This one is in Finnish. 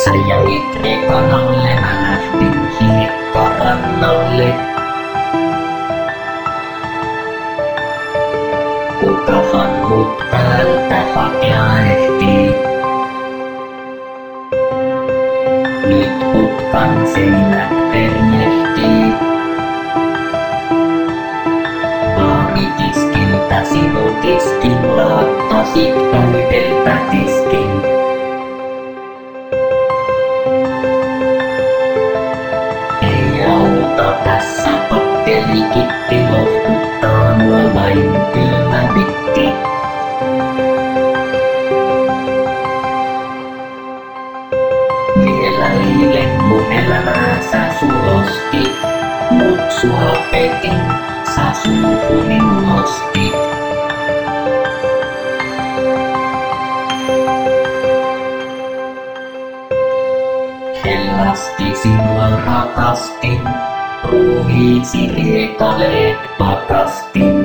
Sä jäit ekanalle, mä lähtin hiekkarannalle. Kukahan mut täältä hakea ehtii? Nyt putkan seinät pernehtii. Maamitiskiltä sinut iskin, laattasit täydeltä tiskin. Ei auta tässä pakkelikitti, lohduttaa mua vain kylmä bitti. Vielä eilen mun elämäänsä sulostit, mut sua petin, sä suuhuni nostit. Hellasti sinua rakastin, ruumiisi riekaleet pakastin.